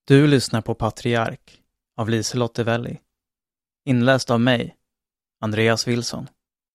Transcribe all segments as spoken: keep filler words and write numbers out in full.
Du lyssnar på Patriark av Liselotte Velli. Inläst av mig, Andreas Wilson.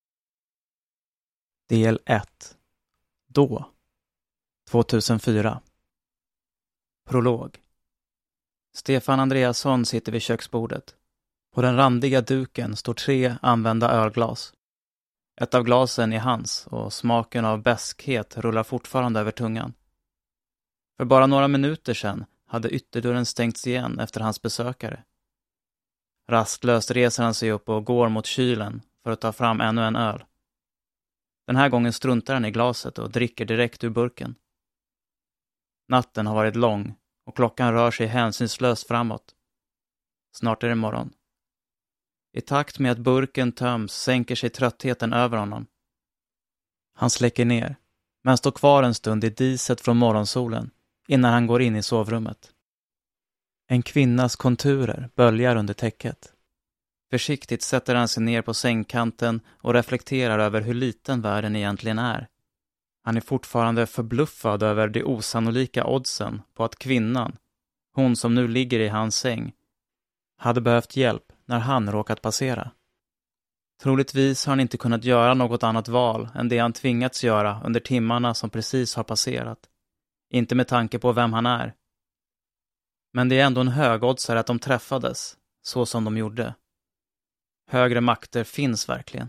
Del ett. Då. tjugohundrafyra. Prolog. Stefan Andreasson sitter vid köksbordet. På den randiga duken står tre använda ölglas. Ett av glasen är hans och smaken av bäskhet rullar fortfarande över tungan. För bara några minuter sedan hade ytterdörren stängts igen efter hans besökare. Rastlöst reser han sig upp och går mot kylen för att ta fram ännu en öl. Den här gången struntar han i glaset och dricker direkt ur burken. Natten har varit lång och klockan rör sig hänsynslöst framåt. Snart är det morgon. I takt med att burken töms sänker sig tröttheten över honom. Han släcker ner, men står kvar en stund i diset från morgonsolen innan han går in i sovrummet. En kvinnas konturer böljar under täcket. Försiktigt sätter han sig ner på sängkanten och reflekterar över hur liten världen egentligen är. Han är fortfarande förbluffad över de osannolika oddsen på att kvinnan, hon som nu ligger i hans säng, hade behövt hjälp när han råkat passera. Troligtvis har han inte kunnat göra något annat val än det han tvingats göra under timmarna som precis har passerat. Inte med tanke på vem han är. Men det är ändå en högoddsare att de träffades, så som de gjorde. Högre makter finns verkligen.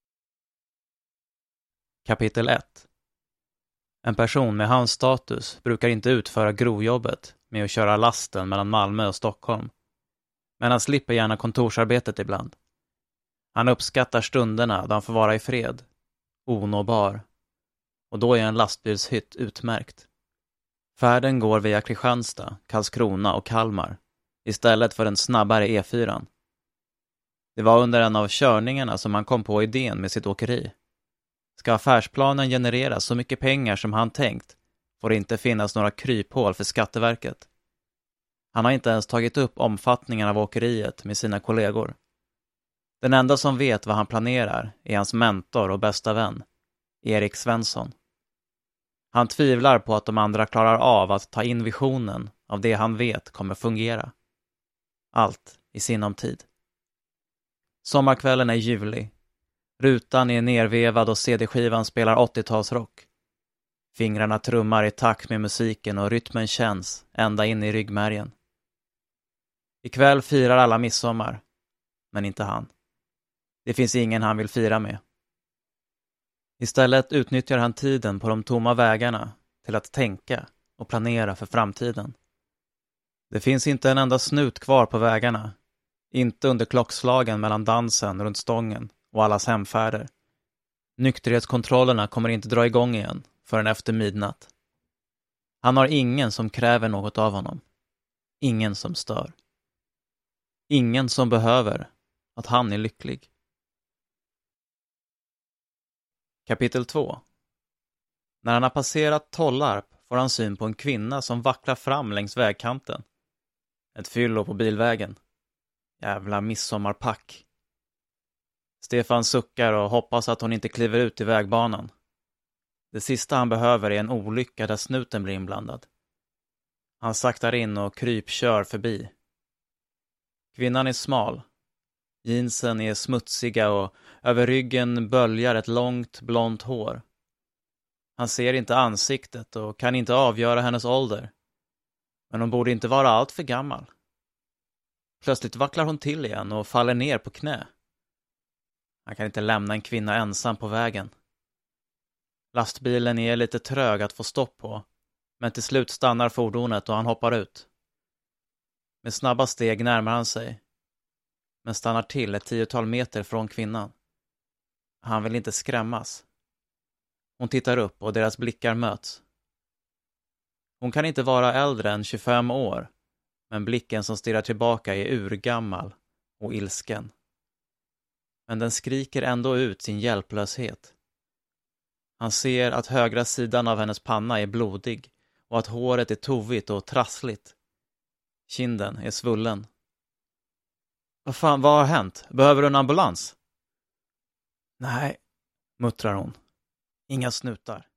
Kapitel ett. En person med hans status brukar inte utföra grovjobbet med att köra lasten mellan Malmö och Stockholm. Men han slipper gärna kontorsarbetet ibland. Han uppskattar stunderna då han får vara i fred, onåbar. Och då är en lastbilshytt utmärkt. Färden går via Kristianstad, Karlskrona och Kalmar istället för den snabbare E fyra. Det var under en av körningarna som han kom på idén med sitt åkeri. Ska affärsplanen generera så mycket pengar som han tänkt får det inte finnas några kryphål för Skatteverket. Han har inte ens tagit upp omfattningen av åkeriet med sina kollegor. Den enda som vet vad han planerar är hans mentor och bästa vän, Erik Svensson. Han tvivlar på att de andra klarar av att ta in visionen av det han vet kommer fungera. Allt i sinom tid. Sommarkvällen är ljuvlig. Rutan är nervevad och C D-skivan spelar åttiotalsrock. Fingrarna trummar i takt med musiken och rytmen känns ända in i ryggmärgen. Ikväll firar alla midsommar, men inte han. Det finns ingen han vill fira med. Istället utnyttjar han tiden på de tomma vägarna till att tänka och planera för framtiden. Det finns inte en enda snut kvar på vägarna. Inte under klockslagen mellan dansen runt stången och allas hemfärder. Nykterhetskontrollerna kommer inte dra igång igen förrän efter midnatt. Han har ingen som kräver något av honom. Ingen som stör. Ingen som behöver att han är lycklig. Kapitel två. När han har passerat Tollarp får han syn på en kvinna som vacklar fram längs vägkanten. Ett fyllo på bilvägen. Jävla midsommarpack. Stefan suckar och hoppas att hon inte kliver ut i vägbanan. Det sista han behöver är en olycka där snuten blir inblandad. Han saktar in och krypkör förbi. Kvinnan är smal. Jeansen är smutsiga och över ryggen böljar ett långt blont hår. Han ser inte ansiktet och kan inte avgöra hennes ålder. Men hon borde inte vara allt för gammal. Plötsligt vacklar hon till igen och faller ner på knä. Han kan inte lämna en kvinna ensam på vägen. Lastbilen är lite trög att få stopp på, men till slut stannar fordonet och han hoppar ut. Med snabba steg närmar han sig, men stannar till ett tiotal meter från kvinnan. Han vill inte skrämmas. Hon tittar upp och deras blickar möts. Hon kan inte vara äldre än tjugofem år, men blicken som stirrar tillbaka är urgammal och ilsken. Men den skriker ändå ut sin hjälplöshet. Han ser att högra sidan av hennes panna är blodig och att håret är tovigt och trassligt. Kinden är svullen. Vad fan, vad har hänt? Behöver du en ambulans? Nej, muttrar hon. Inga snutar.